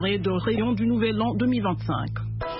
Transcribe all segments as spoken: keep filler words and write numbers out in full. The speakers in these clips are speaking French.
de rayon du Nouvel An deux mille vingt-cinq.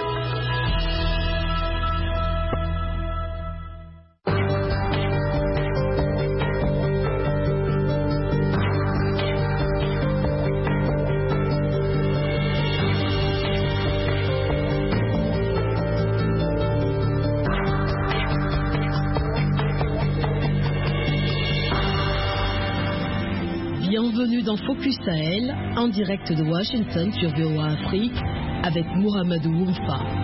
Bienvenue dans Focus Sahel, en direct de Washington sur V O A Afrique, avec Mohamedou Oumfa.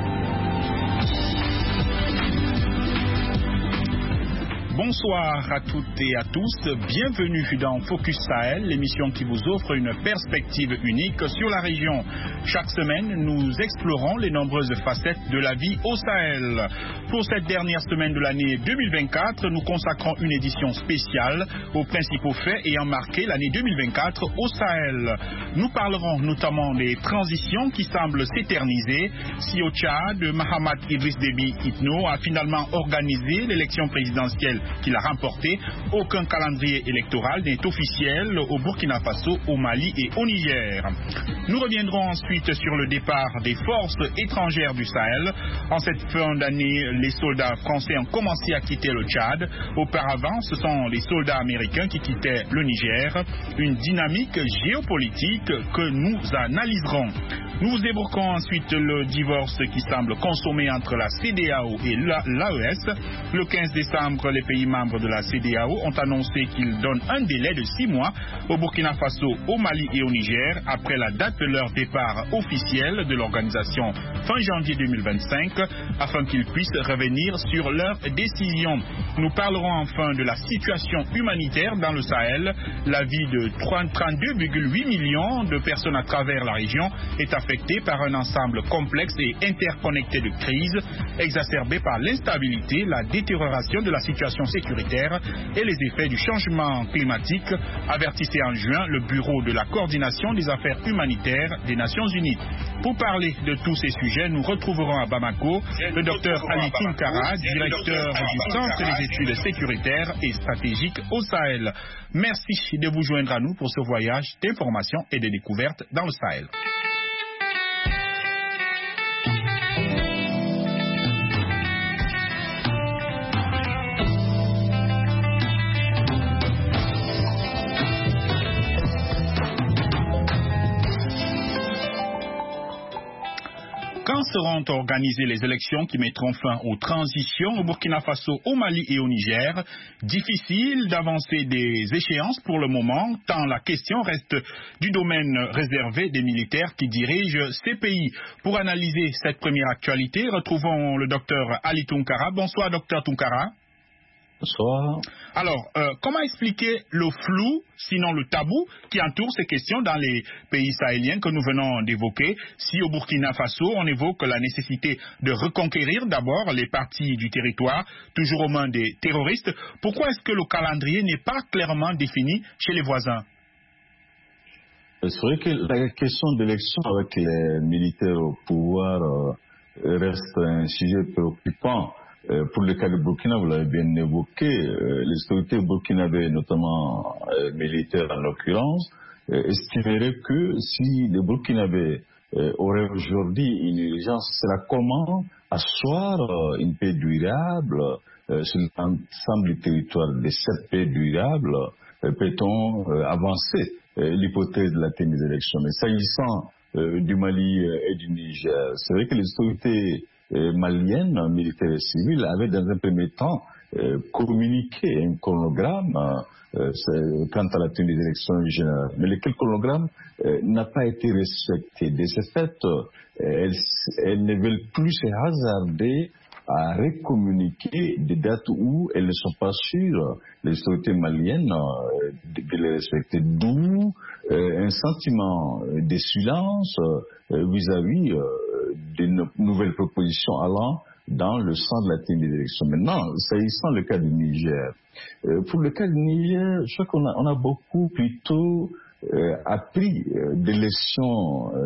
Bonsoir à toutes et à tous, bienvenue dans Focus Sahel, l'émission qui vous offre une perspective unique sur la région. Chaque semaine, nous explorons les nombreuses facettes de la vie au Sahel. Pour cette dernière semaine de l'année deux mille vingt-quatre, nous consacrons une édition spéciale aux principaux faits ayant marqué l'année deux mille vingt-quatre au Sahel. Nous parlerons notamment des transitions qui semblent s'éterniser. Si au Tchad, Mahamat Idriss Déby Itno a finalement organisé l'élection présidentielle qu'il a remporté, aucun calendrier électoral n'est officiel au Burkina Faso, au Mali et au Niger. Nous reviendrons ensuite sur le départ des forces étrangères du Sahel. En cette fin d'année, les soldats français ont commencé à quitter le Tchad. Auparavant, ce sont les soldats américains qui quittaient le Niger. Une dynamique géopolitique que nous analyserons. Nous évoquons ensuite le divorce qui semble consommé entre la C D A O et l'A E S. Le quinze décembre, les pays membres de la C D A O ont annoncé qu'ils donnent un délai de six mois au Burkina Faso, au Mali et au Niger après la date de leur départ officiel de l'organisation fin janvier deux mille vingt-cinq afin qu'ils puissent revenir sur leurs décisions. Nous parlerons enfin de la situation humanitaire dans le Sahel. La vie de trente-deux virgule huit millions de personnes à travers la région est affectée par un ensemble complexe et interconnecté de crises exacerbées par l'instabilité, la détérioration de la situation sécuritaire et les effets du changement climatique, avertissait en juin le Bureau de la coordination des affaires humanitaires des Nations Unies. Pour parler de tous ces sujets, nous retrouverons à Bamako le docteur Ali Tounkara, directeur du Centre des études sécuritaires et stratégiques au Sahel. Merci de vous joindre à nous pour ce voyage d'information et de découverte dans le Sahel. Quand seront organisées les élections qui mettront fin aux transitions au Burkina Faso, au Mali et au Niger? Difficile d'avancer des échéances pour le moment, tant la question reste du domaine réservé des militaires qui dirigent ces pays. Pour analyser cette première actualité, retrouvons le docteur Ali Tounkara. Bonsoir, docteur Tounkara. Bonsoir. Alors, euh, comment expliquer le flou, sinon le tabou, qui entoure ces questions dans les pays sahéliens que nous venons d'évoquer? Si au Burkina Faso, on évoque la nécessité de reconquérir d'abord les parties du territoire, toujours aux mains des terroristes, pourquoi est-ce que le calendrier n'est pas clairement défini chez les voisins? C'est vrai que la question d'élection avec les militaires au pouvoir euh, reste un sujet préoccupant. Pour le cas du Burkina, vous l'avez bien évoqué, les autorités burkinabées, notamment euh, militaires en l'occurrence, euh, estimeraient que si les Burkinabés euh, auraient aujourd'hui une urgence, ce sera comment asseoir euh, une paix durable euh, sur l'ensemble du territoire de cette paix durable, euh, peut-on euh, avancer euh, l'hypothèse de la tenue des élections. Mais s'agissant euh, du Mali et du Niger, c'est vrai que les autorités maliennes, militaires et civiles, avaient dans un premier temps euh, communiqué un chronogramme euh, quant à la tenue des élections générales. Mais lequel chronogramme euh, n'a pas été respecté. De ce fait, euh, elles, elles ne veulent plus se hasarder à recommuniquer des dates où elles ne sont pas sûres, les autorités maliennes, euh, de, de les respecter. D'où euh, un sentiment de silence euh, vis-à-vis euh, de nouvelles propositions allant dans le sens de la tenue des élections. Maintenant, s'agissant le cas du Niger, euh, pour le cas du Niger, je crois qu'on a, on a beaucoup plutôt euh, appris euh, des leçons euh,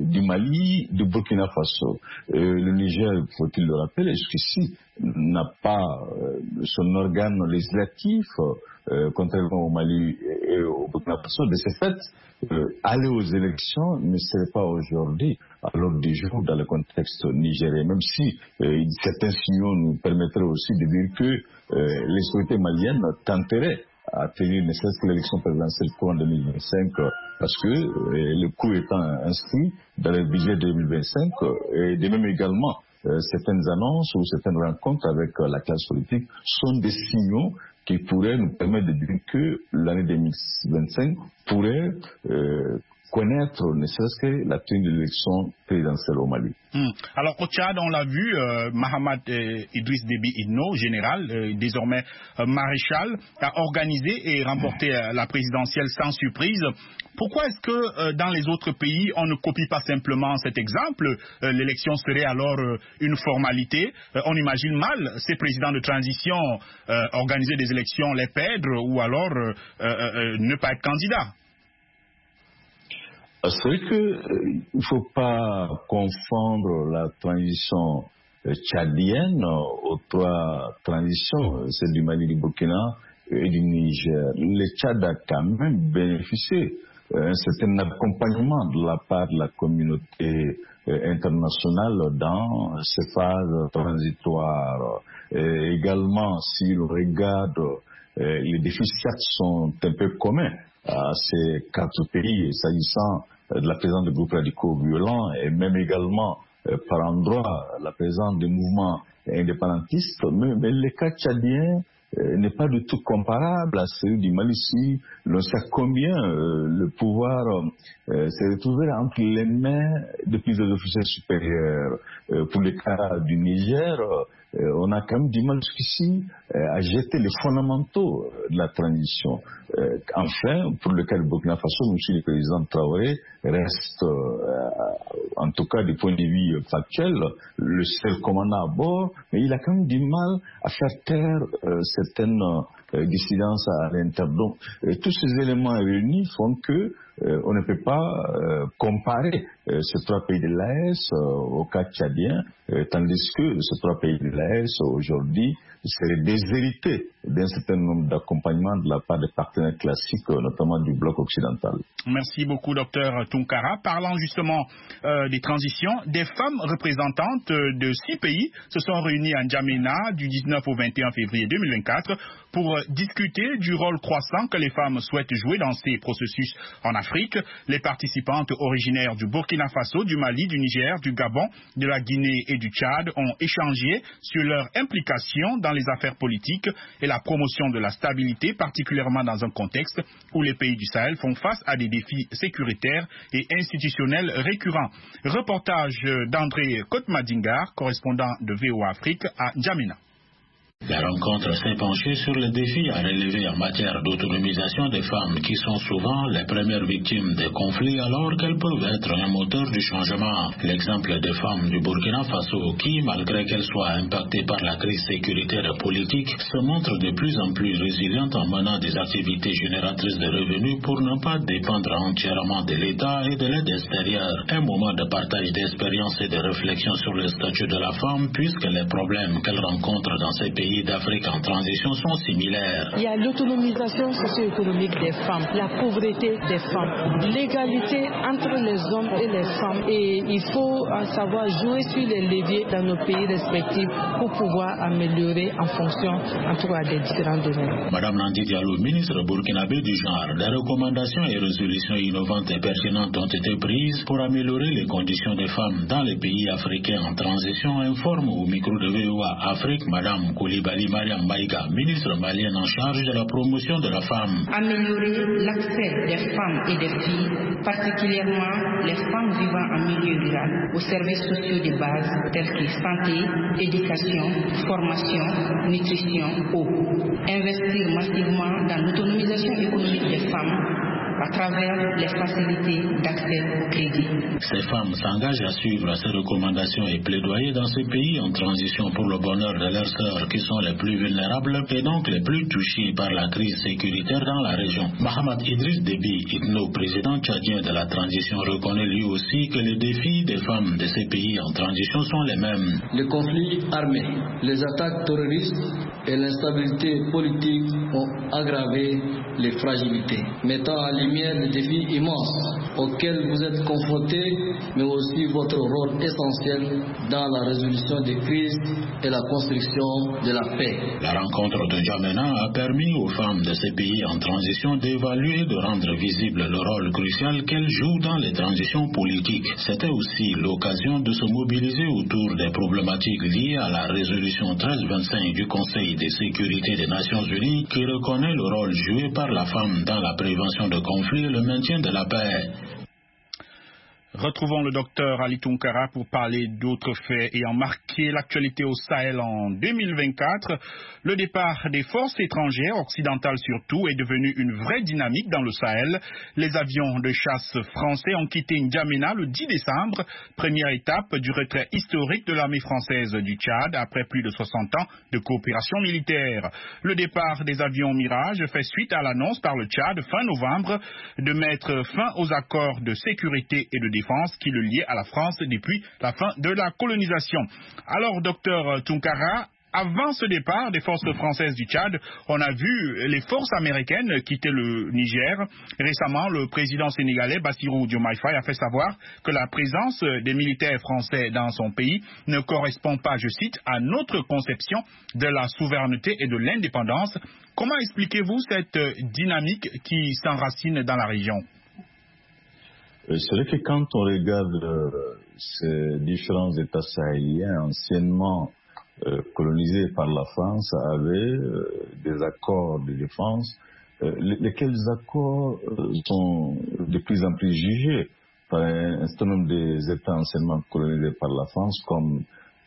du Mali, du Burkina Faso. Euh, le Niger, faut-il le rappeler, jusqu'ici, n'a pas euh, son organe législatif, euh, contrairement au Mali et au Burkina Faso. De ce fait, euh, aller aux élections ne serait pas aujourd'hui à l'ordre du jour dans le contexte nigérien, même si euh, certains signaux nous permettraient aussi de dire que euh, les autorités maliennes tenteraient à tenir ne serait-ce que l'élection présidentielle pour en deux mille vingt-cinq, parce que euh, le coup étant inscrit dans le budget deux mille vingt-cinq, euh, et de même également euh, certaines annonces ou certaines rencontres avec euh, la classe politique sont des signaux qui pourraient nous permettre de dire que l'année deux mille vingt-cinq pourrait euh, connaître ne serait-ce que la tenue de l'élection présidentielle au Mali. Hum. Alors au Tchad, on l'a vu, euh, Mahamat euh, Idriss Déby Itno, général, euh, désormais euh, maréchal, a organisé et remporté euh, la présidentielle sans surprise. Pourquoi est-ce que euh, dans les autres pays, on ne copie pas simplement cet exemple? euh, L'élection serait alors euh, une formalité. Euh, on imagine mal ces présidents de transition euh, organiser des élections, les perdre ou alors euh, euh, euh, ne pas être candidat. C'est vrai qu'il euh, ne faut pas confondre la transition euh, tchadienne aux trois transitions, celle du Mali, du Burkina et du Niger. Le Tchad a quand même bénéficié d'un certain accompagnement de la part de la communauté euh, internationale dans ces phases transitoires. Et également, si l'on regarde, euh, les défis certes sont un peu communs à ces quatre pays, s'agissant de la présence de groupes radicaux violents et même également euh, par endroits la présence de mouvements indépendantistes, mais, mais le cas tchadien euh, n'est pas du tout comparable à celui du Mali. Si l'on sait combien euh, le pouvoir euh, s'est retrouvé entre les mains de plusieurs officiers supérieurs. Euh, pour le cas du Niger, euh, on a quand même du mal jusqu'ici euh, à jeter les fondamentaux de la transition. Euh, enfin, pour le cas du Burkina Faso, M. le président Traoré reste, euh, en tout cas du point de vue factuel, le seul commandant à bord, mais il a quand même du mal à faire taire euh, certaines euh, dissidences à l'intérieur. Donc, euh, tous ces éléments réunis font que euh, on ne peut pas euh, comparer euh, ces trois pays de l'A E S euh, au cas tchadien, euh, tandis que ces trois pays de l'A E S aujourd'hui seraient déshérités d'un certain nombre d'accompagnements de la part des partenaires classiques, notamment du bloc occidental. Merci beaucoup, docteur Tunkara. Parlant justement euh, des transitions, des femmes représentantes de six pays se sont réunies à N'Djamena du dix-neuf au vingt et un février deux mille vingt-quatre pour discuter du rôle croissant que les femmes souhaitent jouer dans ces processus en Afrique. Les participantes originaires du Burkina Faso, du Mali, du Niger, du Gabon, de la Guinée et du Tchad ont échangé sur leur implication dans les affaires politiques et la promotion de la stabilité, particulièrement dans un contexte où les pays du Sahel font face à des défis sécuritaires et institutionnels récurrents. Reportage d'André Kotmadingar, correspondant de V O A Afrique à N'Djamena. La rencontre s'est penchée sur les défis à relever en matière d'autonomisation des femmes qui sont souvent les premières victimes des conflits alors qu'elles peuvent être un moteur du changement. L'exemple des femmes du Burkina Faso qui, malgré qu'elles soient impactées par la crise sécuritaire et politique, se montrent de plus en plus résilientes en menant des activités génératrices de revenus pour ne pas dépendre entièrement de l'État et de l'aide extérieure. Un moment de partage d'expérience et de réflexion sur le statut de la femme puisque les problèmes qu'elles rencontrent dans ces pays d'Afrique en transition sont similaires. Il y a l'autonomisation socio-économique des femmes, la pauvreté des femmes, l'égalité entre les hommes et les femmes. Et il faut savoir jouer sur les leviers dans nos pays respectifs pour pouvoir améliorer en fonction, en tout cas, des différents domaines. Madame Nandi Diallo, ministre burkinabé du genre, des recommandations et résolutions innovantes et pertinentes ont été prises pour améliorer les conditions des femmes dans les pays africains en transition, informe au micro de V O A Afrique Madame Koulibaly Mariam Maïga, ministre malienne en charge de la promotion de la femme. Améliorer l'accès des femmes et des filles, particulièrement les femmes vivant en milieu rural, aux services sociaux de base tels que santé, éducation, formation, nutrition, eau. Investir massivement dans l'autonomisation économique des femmes, à travers les facilités d'accès au crédit. Ces femmes s'engagent à suivre ces recommandations et plaidoyer dans ces pays en transition pour le bonheur de leurs sœurs qui sont les plus vulnérables et donc les plus touchés par la crise sécuritaire dans la région. Mohamed Idriss Déby, Itno, président tchadien de la transition, reconnaît lui aussi que les défis des femmes de ces pays en transition sont les mêmes. Les conflits armés, les attaques terroristes et l'instabilité politique ont aggravé les fragilités, mettant en lumière les défis immenses auxquels vous êtes confrontés, mais aussi votre rôle essentiel dans la résolution des crises et la construction de la paix. La rencontre de N'Djamena a permis aux femmes de ces pays en transition d'évaluer et de rendre visible le rôle crucial qu'elles jouent dans les transitions politiques. C'était aussi l'occasion de se mobiliser autour des problématiques liées à la résolution treize vingt-cinq du Conseil de sécurité des Nations Unies qui reconnaît le rôle joué par la femme dans la prévention de conflits et le maintien de la paix. Retrouvons le docteur Ali Tounkara pour parler d'autres faits ayant marqué l'actualité au Sahel en deux mille vingt-quatre. Le départ des forces étrangères, occidentales surtout, est devenu une vraie dynamique dans le Sahel. Les avions de chasse français ont quitté N'Djamena le dix décembre, première étape du retrait historique de l'armée française du Tchad après plus de soixante ans de coopération militaire. Le départ des avions Mirage fait suite à l'annonce par le Tchad fin novembre de mettre fin aux accords de sécurité et de défense qui le liait à la France depuis la fin de la colonisation. Alors, docteur Tounkara, avant ce départ des forces françaises du Tchad, on a vu les forces américaines quitter le Niger. Récemment, le président sénégalais Bassirou Diomaye Faye a fait savoir que la présence des militaires français dans son pays ne correspond pas, je cite, à notre conception de la souveraineté et de l'indépendance. Comment expliquez-vous cette dynamique qui s'enracine dans la région? C'est vrai que quand on regarde euh, ces différents États sahéliens anciennement euh, colonisés par la France avaient euh, des accords de défense, euh, lesquels accords euh, sont de plus en plus jugés par un, un certain nombre des États anciennement colonisés par la France comme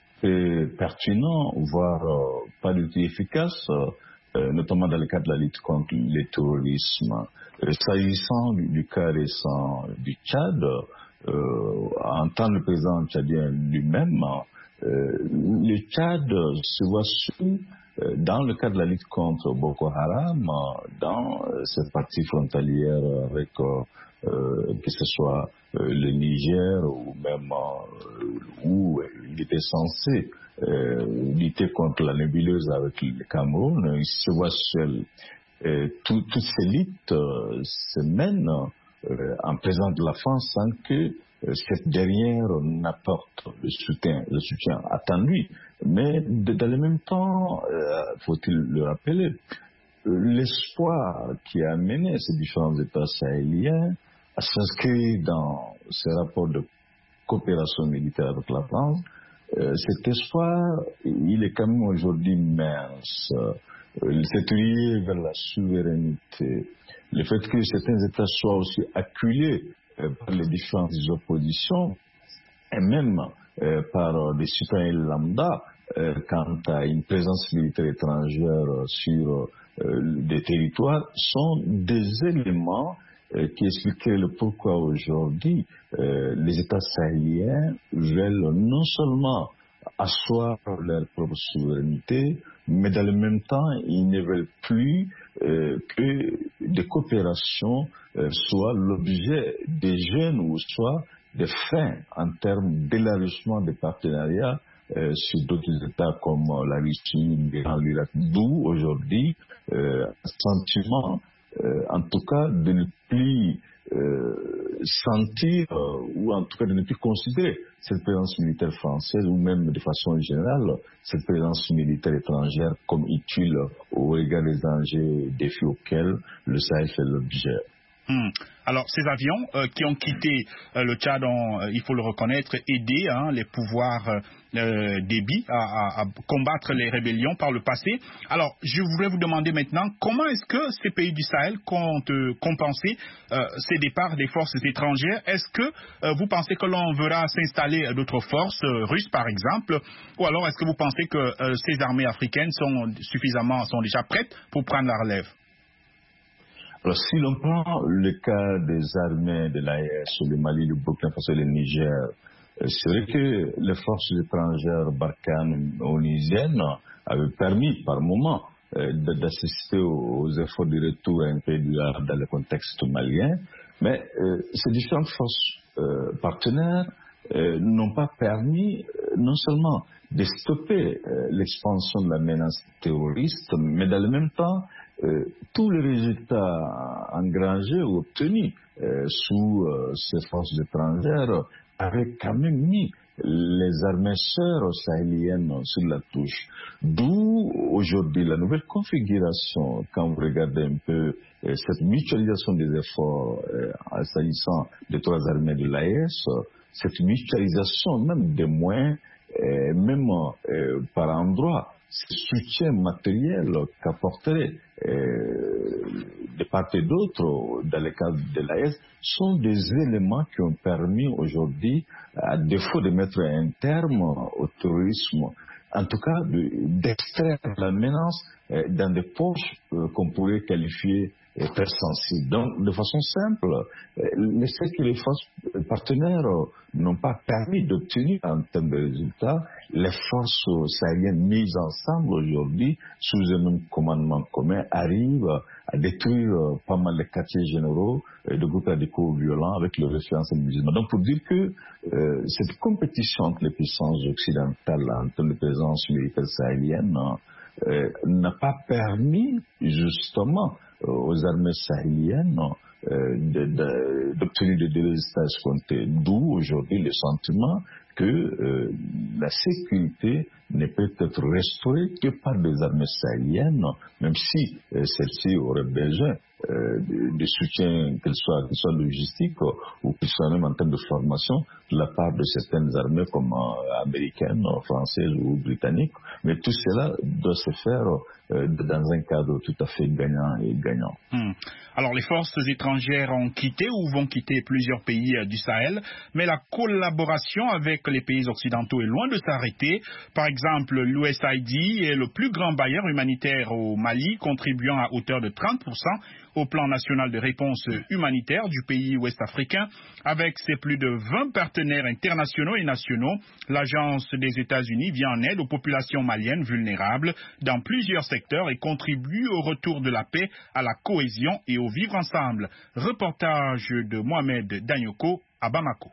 peu pertinents, voire euh, pas du tout efficaces, euh, notamment dans le cadre de la lutte contre le terrorisme. S'agissant du, du cas récent du Tchad, euh, en tant que le président tchadien lui-même, euh, le Tchad se voit sous, euh, dans le cadre de la lutte contre Boko Haram, dans euh, cette partie frontalière avec, euh, euh, que ce soit euh, le Niger ou même euh, où il était censé euh, lutter contre la nébuleuse avec le Cameroun, il se voit seul. Et tout, toute ces luttes euh, se mènent euh, en présence de la France sans que euh, cette dernière n'apporte le soutien, le soutien attendu. Mais de, dans le même temps, euh, faut-il le rappeler, euh, l'espoir qui a amené ces différents États sahéliens à s'inscrire dans ces rapports de coopération militaire avec la France, euh, cet espoir, il est quand même aujourd'hui mince. C'est lié vers la souveraineté. Le fait que certains États soient aussi acculés euh, par les différentes oppositions et même euh, par des citoyens lambda euh, quant à une présence militaire étrangère sur euh, des territoires sont des éléments euh, qui expliqueraient le pourquoi aujourd'hui euh, les États sahéliens veulent non seulement asseoir leur propre souveraineté, mais dans le même temps, ils ne veulent plus euh, que des coopérations euh, soient l'objet des jeunes ou soit des fins en termes d'élargissement des partenariats euh, sur d'autres États comme la Russie, l'Irak. D'où aujourd'hui euh, un sentiment, euh, en tout cas, de ne plus Euh, sentir euh, ou en tout cas de ne plus considérer cette présence militaire française ou même de façon générale cette présence militaire étrangère comme utile au regard des enjeux et défis auxquels le Sahel fait l'objet. Hum. Alors, ces avions euh, qui ont quitté euh, le Tchad ont, euh, il faut le reconnaître, aidé hein, les pouvoirs euh, Déby à, à, à combattre les rébellions par le passé. Alors, je voudrais vous demander maintenant, comment est-ce que ces pays du Sahel comptent euh, compenser euh, ces départs des forces étrangères? Est-ce que euh, vous pensez que l'on verra s'installer d'autres forces, euh, russes par exemple, ou alors est-ce que vous pensez que euh, ces armées africaines sont suffisamment, sont déjà prêtes pour prendre la relève? Alors, si l'on prend le cas des armées de l'A E S, le Mali, le Burkina Faso et le Niger, c'est vrai que les forces étrangères barkhanes onisiennes avaient permis par moment euh, d'assister aux efforts de retour à un pays dans le contexte malien, mais euh, ces différentes forces euh, partenaires euh, n'ont pas permis euh, non seulement de stopper euh, l'expansion de la menace terroriste, mais dans le même temps, euh, tous les résultats engrangés ou obtenus euh, sous euh, ces forces étrangères avaient quand même mis les armées sœurs sahéliennes sur la touche. D'où aujourd'hui la nouvelle configuration, quand vous regardez un peu euh, cette mutualisation des efforts euh, s'agissant des trois armées de l'A E S, cette mutualisation même des moyens, euh, même euh, par endroits, ce soutien matériel qu'apporterait euh, de part et d'autre dans le cadre de l'A E S sont des éléments qui ont permis aujourd'hui, à défaut de mettre un terme au terrorisme, en tout cas de, d'extraire la menace euh, dans des poches euh, qu'on pourrait qualifier euh, très sensibles. Donc, de façon simple, euh, le fait que les forces partenaires euh, n'ont pas permis d'obtenir en termes de résultats, les forces sahéliennes mises ensemble aujourd'hui, sous un même commandement commun, arrivent à détruire euh, pas mal de quartiers généraux euh, de groupes radicaux violents avec le référence musulman. Donc, pour dire que euh, cette compétition entre les puissances occidentales en termes de présence militaire sahélienne euh, n'a pas permis justement euh, aux armées sahéliennes euh, de, de, d'obtenir des résultats escomptés. D'où aujourd'hui le sentiment que euh, la sécurité ne peut être restaurée que par des armées sahéliennes, même si euh, celles-ci auraient besoin euh, de, de soutien, qu'elles soient, qu'elles soient logistiques euh, ou qu'elles soient même en termes de formation, de la part de certaines armées comme euh, américaines, françaises ou britanniques. Mais tout cela doit se faire euh, dans un cadre tout à fait gagnant et gagnant. Hmm. Alors, les forces étrangères ont quitté ou vont quitter plusieurs pays euh, du Sahel, mais la collaboration avec les pays occidentaux est loin de s'arrêter. Par exemple, l'U S A I D est le plus grand bailleur humanitaire au Mali, contribuant à hauteur de trente pour cent au plan national de réponse humanitaire du pays ouest-africain. Avec ses plus de vingt partenaires internationaux et nationaux, l'Agence des États-Unis vient en aide aux populations maliennes vulnérables dans plusieurs secteurs et contribue au retour de la paix, à la cohésion et au vivre ensemble. Reportage de Mohamed Danyoko à Bamako.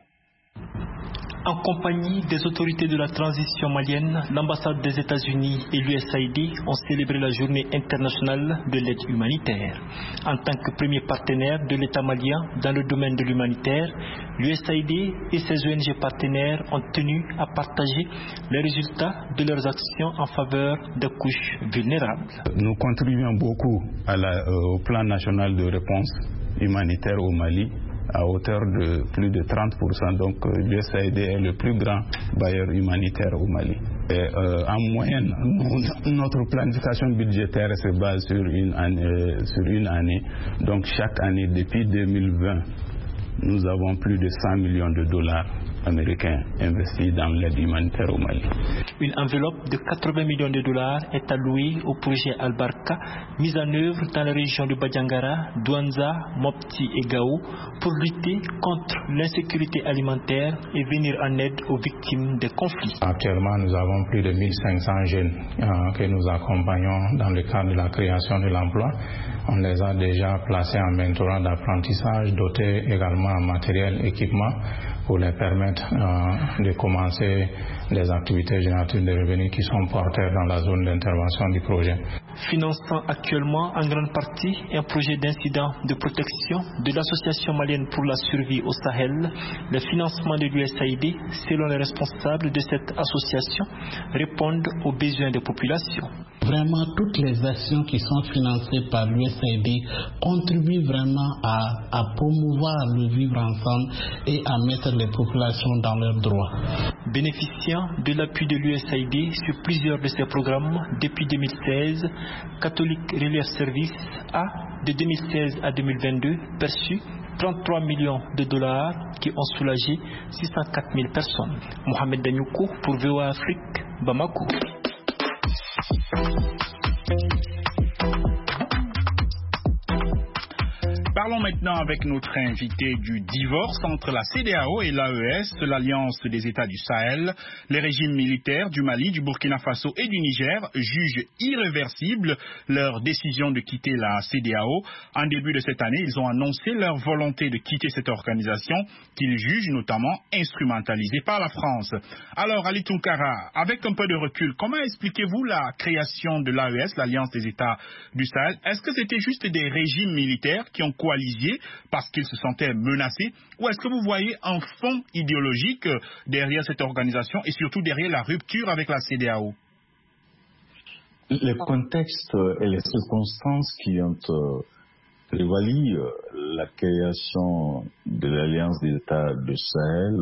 En compagnie des autorités de la transition malienne, l'ambassade des États-Unis et l'U S A I D ont célébré la journée internationale de l'aide humanitaire. En tant que premier partenaire de l'État malien dans le domaine de l'humanitaire, l'U S A I D et ses O N G partenaires ont tenu à partager les résultats de leurs actions en faveur des couches vulnérables. Nous contribuons beaucoup à la, euh, au plan national de réponse humanitaire au Mali, à hauteur de plus de trente pour cent. Donc l'U S A I D est le plus grand bailleur humanitaire au Mali. Et, euh, en moyenne, nous, notre planification budgétaire se base sur une année, euh, sur une année. Donc chaque année, depuis deux mille vingt, nous avons plus de cent millions de dollars américains investis dans l'aide humanitaire au Mali. Une enveloppe de quatre-vingts millions de dollars est allouée au projet Al-Barka, mis en œuvre dans les régions de Badiangara, Douanza, Mopti et Gao, pour lutter contre l'insécurité alimentaire et venir en aide aux victimes des conflits. Actuellement, nous avons plus de mille cinq cents jeunes euh, que nous accompagnons dans le cadre de la création de l'emploi. On les a déjà placés en mentorat d'apprentissage, dotés également en matériel, équipement, pour les permettre euh, de commencer les activités génératrices de revenus qui sont porteurs dans la zone d'intervention du projet. Finançant actuellement en grande partie un projet d'incident de protection de l'Association malienne pour la survie au Sahel, le financement de l'U S A I D, selon les responsables de cette association, répondent aux besoins des populations. Vraiment, toutes les actions qui sont financées par l'U S A I D contribuent vraiment à, à promouvoir le vivre ensemble et à mettre les populations dans leurs droits. Bénéficiant de l'appui de l'U S A I D sur plusieurs de ces programmes depuis deux mille seize, Catholic Relief Service a, de deux mille seize à deux mille vingt-deux, perçu trente-trois millions de dollars qui ont soulagé six cent quatre mille personnes. Mohamed Danyoko pour V O A Afrique, Bamako. Parlons maintenant avec notre invité du divorce entre la C E D E A O et l'A E S, l'Alliance des États du Sahel. Les régimes militaires du Mali, du Burkina Faso et du Niger jugent irréversible leur décision de quitter la C E D E A O. En début de cette année, ils ont annoncé leur volonté de quitter cette organisation qu'ils jugent notamment instrumentalisée par la France. Alors, Ali Tounkara, avec un peu de recul, comment expliquez-vous la création de l'A E S, l'Alliance des États du Sahel? Est-ce que c'était juste des régimes militaires qui ont coalisé parce qu'ils se sentaient menacés, ou est-ce que vous voyez un fond idéologique derrière cette organisation et surtout derrière la rupture avec la C E D E A O? Le contexte et les circonstances qui ont prévalu la création de l'Alliance des États du Sahel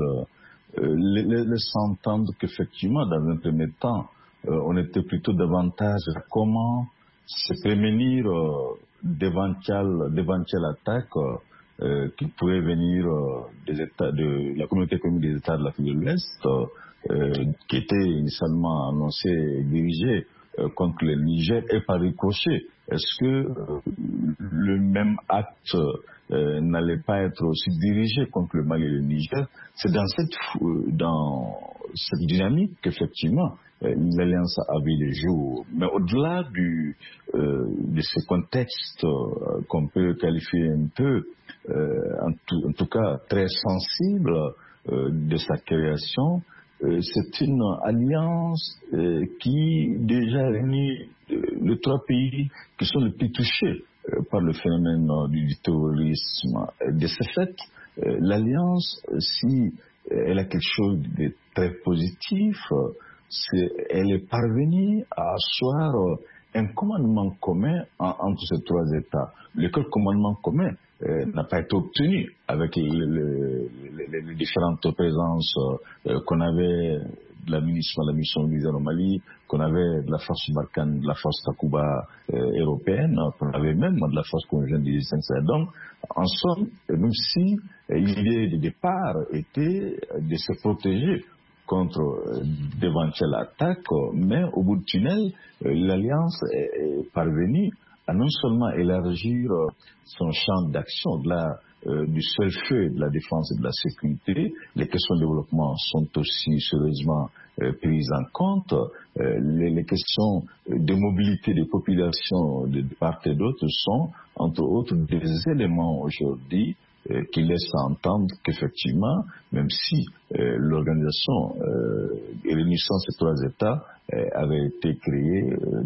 laissent entendre qu'effectivement, dans un premier temps, on était plutôt davantage à comment se prémunir d'éventuelles, d'éventuelles attaques euh, qui pourraient venir euh, des États de la communauté économique des États de l'Afrique de l'Ouest, euh, qui était initialement annoncée et dirigée euh, contre le Niger et par ricochet. Est-ce que euh, le même acte euh, n'allait pas être aussi dirigé contre le Mali et le Niger? C'est dans cette, dans cette dynamique qu'effectivement l'Alliance a vu le jour. Mais au-delà du, euh, de ce contexte euh, qu'on peut qualifier un peu, euh, en, tout, en tout cas très sensible euh, de sa création, euh, c'est une alliance euh, qui déjà réunit euh, les trois pays qui sont les plus touchés euh, par le phénomène euh, du, du terrorisme. De ce fait, euh, l'alliance, si elle a quelque chose de très positif, euh, C'est, elle est parvenue à asseoir un commandement commun en, entre ces trois États. Lequel commandement commun euh, n'a pas été obtenu avec les, les, les, les différentes présences euh, qu'on avait de la mission, la mission militaire au Mali, qu'on avait de la force Barkhane, de la force Takuba euh, européenne, qu'on avait même de la force conjointe du cinq Sahel. Donc, en somme, même si euh, l'idée de départ était de se protéger contre euh, d'éventuelles attaques, mais au bout du tunnel, euh, l'Alliance est, est parvenue à non seulement élargir euh, son champ d'action au-delà euh, du seul feu de la défense et de la sécurité. Les questions de développement sont aussi sérieusement euh, prises en compte. Euh, les, les questions de mobilité des populations de, de part et d'autre sont, entre autres, des éléments aujourd'hui Euh, qui laisse entendre qu'effectivement, même si euh, l'organisation euh, réunissant ces trois États euh, avait été créée euh,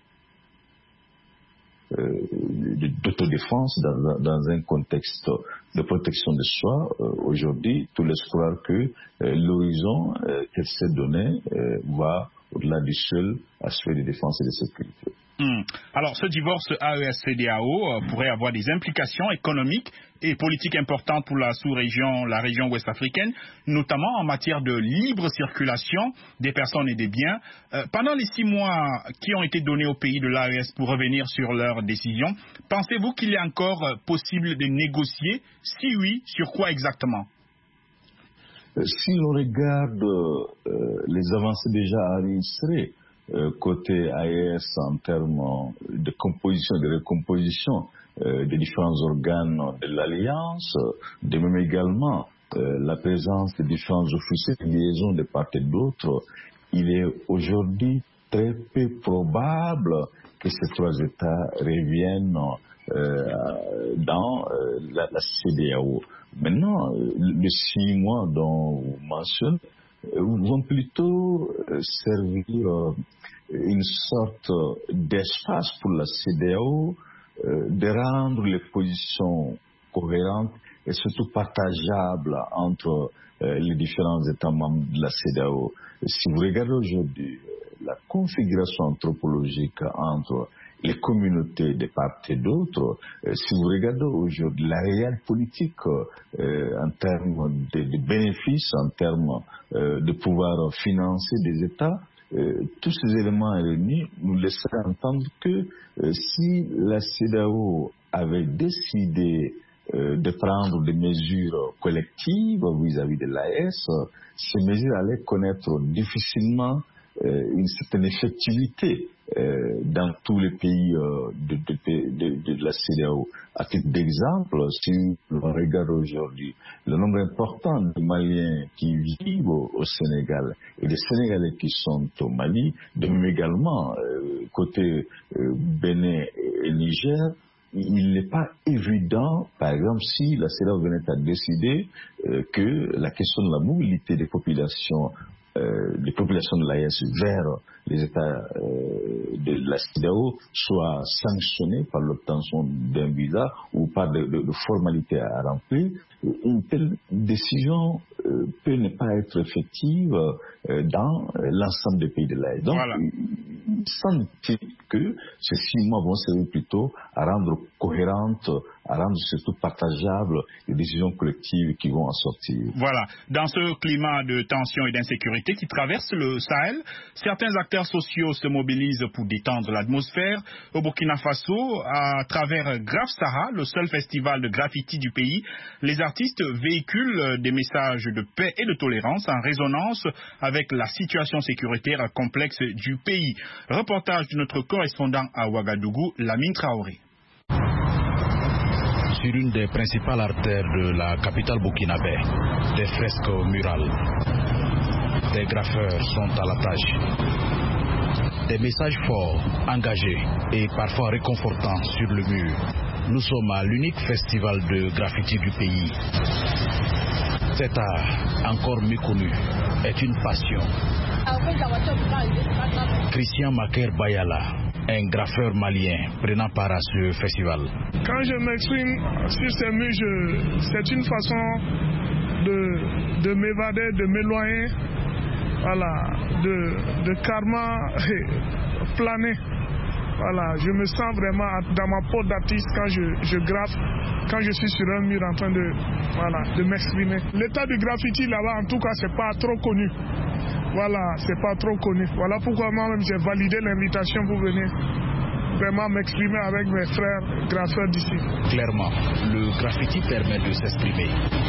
euh, d'autodéfense dans, dans un contexte de protection de soi, euh, aujourd'hui, tout laisse croire que euh, l'horizon euh, qu'elle s'est donné euh, va au-delà du seul aspect de défense et de sécurité. Hum. Alors, ce divorce A E S-C E D E A O euh, pourrait avoir des implications économiques et politiques importantes pour la sous-région, la région ouest-africaine, notamment en matière de libre circulation des personnes et des biens. Euh, pendant les six mois qui ont été donnés au pays de l'A E S pour revenir sur leur décision, pensez-vous qu'il est encore euh, possible de négocier? Si oui, sur quoi exactement? Si l'on regarde euh, les avancées déjà enregistrées, Euh, côté A E S en termes de composition, de recomposition euh, des différents organes de l'Alliance, de même également euh, la présence des différents officiers de liaison de part et d'autre, il est aujourd'hui très peu probable que ces trois États reviennent euh, dans euh, la, la C E D E A O. Maintenant, les six mois dont vous mentionnez vont plutôt servir une sorte d'espace pour la C E D E A O de rendre les positions cohérentes et surtout partageables entre les différents États membres de la C E D E A O. Si vous regardez aujourd'hui la configuration anthropologique entre les communautés de part et d'autre, euh, si vous regardez aujourd'hui la réelle politique euh, en termes de, de bénéfices, en termes euh, de pouvoir financer des États, euh, tous ces éléments réunis nous laisseraient entendre que euh, si la C E D E A O avait décidé euh, de prendre des mesures collectives vis-à-vis de l'A E S, ces mesures allaient connaître difficilement euh, une certaine effectivité euh, dans tous les pays euh, de, de, de, de, de la C E D E A O. À titre d'exemple, si on regarde aujourd'hui le nombre important de Maliens qui vivent au, au Sénégal et des Sénégalais qui sont au Mali, de même également euh, côté euh, Bénin et Niger, il n'est pas évident, par exemple, si la C E D E A O venait à décider euh, que la question de la mobilité des populations, euh, des populations de l'A E S vers les États euh, de la C E D E A O soit sanctionnée par l'obtention d'un visa ou par de, de, de formalités à remplir, une telle décision euh, peut ne pas être effective euh, dans l'ensemble des pays de l'A E S. Donc, voilà. Il semble que ces six mois vont servir plutôt à rendre cohérentes, à rendre surtout partageables les décisions collectives qui vont en sortir. Voilà. Dans ce climat de tension et d'insécurité qui traverse le Sahel, certains acteurs sociaux se mobilisent pour détendre l'atmosphère. Au Burkina Faso, à travers Graf Sahara, le seul festival de graffiti du pays, les artistes véhiculent des messages de paix et de tolérance en résonance avec la situation sécuritaire complexe du pays. Reportage de notre correspondant à Ouagadougou, Lamine Traoré. Sur une des principales artères de la capitale burkinabé, des fresques murales. Des graffeurs sont à la tâche. Des messages forts, engagés et parfois réconfortants sur le mur. Nous sommes à l'unique festival de graffiti du pays. Cet art, encore méconnu, est une passion. Christian Maker Bayala, un graffeur malien prenant part à ce festival. Quand je m'exprime sur ces murs, c'est une façon de, de m'évader, de m'éloigner, voilà, de, de karma planer. Voilà, je me sens vraiment dans ma peau d'artiste quand je, je graffe, quand je suis sur un mur en train de, voilà, de m'exprimer. L'état du graffiti là-bas, en tout cas, c'est pas trop connu. Voilà, c'est pas trop connu. Voilà pourquoi moi-même j'ai validé l'invitation pour venir vraiment m'exprimer avec mes frères graffeurs d'ici. Clairement, le graffiti permet de s'exprimer.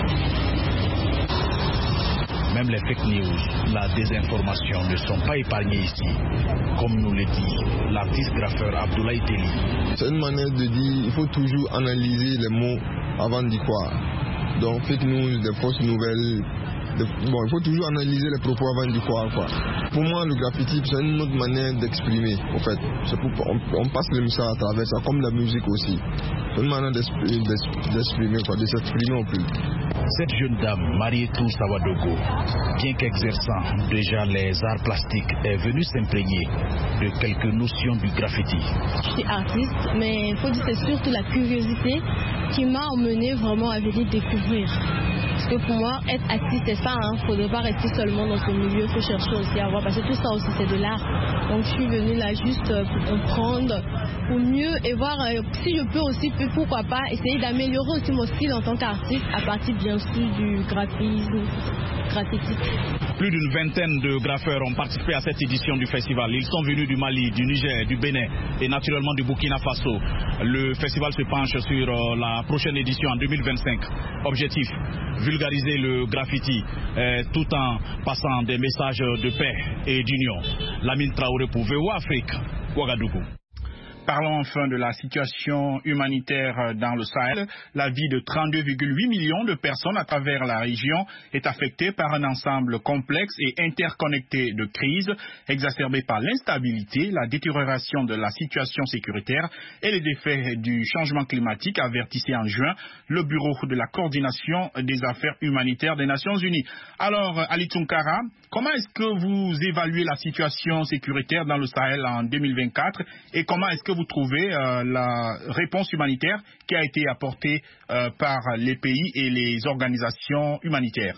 Même les fake news, la désinformation ne sont pas épargnés ici. Comme nous le dit l'artiste graffeur Abdoulaye Teli. C'est une manière de dire, il faut toujours analyser les mots avant d'y croire. Donc fake news, des fausses nouvelles, de, bon, il faut toujours analyser les propos avant d'y croire, quoi. Pour moi, le graffiti, c'est une autre manière d'exprimer, en fait. Pour, on, on passe le message à travers ça, comme la musique aussi. C'est une manière d'exprimer, quoi, de s'exprimer au plus. Cette jeune dame, Marietou Sawadogo, bien qu'exerçant déjà les arts plastiques, est venue s'imprégner de quelques notions du graffiti. Je suis artiste, mais il faut dire que c'est surtout la curiosité qui m'a emmenée vraiment à venir découvrir. Parce que pour moi, être artiste, c'est ça, il hein. ne faudrait pas rester seulement dans ce milieu, il faut chercher aussi à voir, parce que tout ça aussi, c'est de l'art. Donc je suis venue là juste pour comprendre, pour mieux, et voir euh, si je peux aussi, pourquoi pas, essayer d'améliorer aussi mon style en tant qu'artiste, à partir bien sûr du graphisme, graffiti. Plus d'une vingtaine de graffeurs ont participé à cette édition du festival. Ils sont venus du Mali, du Niger, du Bénin et naturellement du Burkina Faso. Le festival se penche sur euh, la prochaine édition en deux mille vingt-cinq. Objectif, vulgariser le graffiti euh, tout en passant des messages de paix et d'union. Lamine Traoré pour V O A Afrique, Ouagadougou. Parlons enfin de la situation humanitaire dans le Sahel. La vie de trente-deux virgule huit millions de personnes à travers la région est affectée par un ensemble complexe et interconnecté de crises exacerbées par l'instabilité, la détérioration de la situation sécuritaire et les effets du changement climatique, avertissait en juin le Bureau de la coordination des affaires humanitaires des Nations Unies. Alors, Ali Tunkara, comment est-ce que vous évaluez la situation sécuritaire dans le Sahel en deux mille vingt-quatre et comment est-ce que vous trouvez euh, la réponse humanitaire qui a été apportée euh, par les pays et les organisations humanitaires?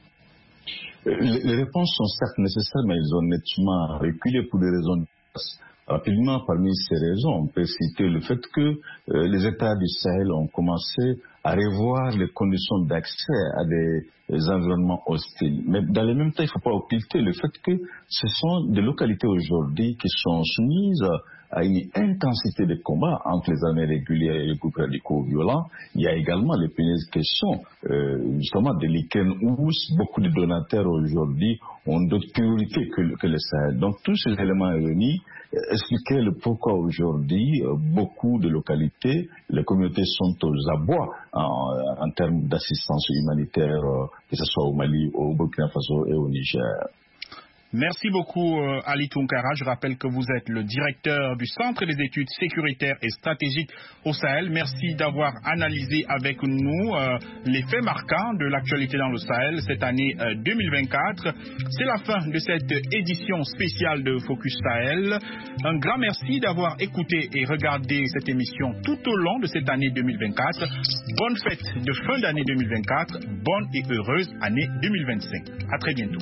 Les, les réponses sont certes nécessaires, mais elles ont nettement reculé pour des raisons diverses. Rapidement, parmi ces raisons, on peut citer le fait que euh, les États du Sahel ont commencé à revoir les conditions d'accès à des, des environnements hostiles. Mais dans le même temps, il ne faut pas occulter le fait que ce sont des localités aujourd'hui qui sont soumises à une intensité de combat entre les armées régulières et les groupes radicaux violents. Il y a également les punaises questions euh, justement de l'Ukraine où beaucoup de donateurs aujourd'hui ont d'autres priorités que, que le Sahel. Donc tous ces éléments réunis expliquaient le pourquoi aujourd'hui euh, beaucoup de localités, les communautés sont aux abois en, en termes d'assistance humanitaire, euh, que ce soit au Mali, au Burkina Faso et au Niger. Merci beaucoup euh, Ali Tounkara. Je rappelle que vous êtes le directeur du Centre des études sécuritaires et stratégiques au Sahel. Merci d'avoir analysé avec nous euh, les faits marquants de l'actualité dans le Sahel cette année euh, deux mille vingt-quatre. C'est la fin de cette édition spéciale de Focus Sahel. Un grand merci d'avoir écouté et regardé cette émission tout au long de cette année deux mille vingt-quatre. Bonne fête de fin d'année deux mille vingt-quatre. Bonne et heureuse année deux mille vingt-cinq. À très bientôt.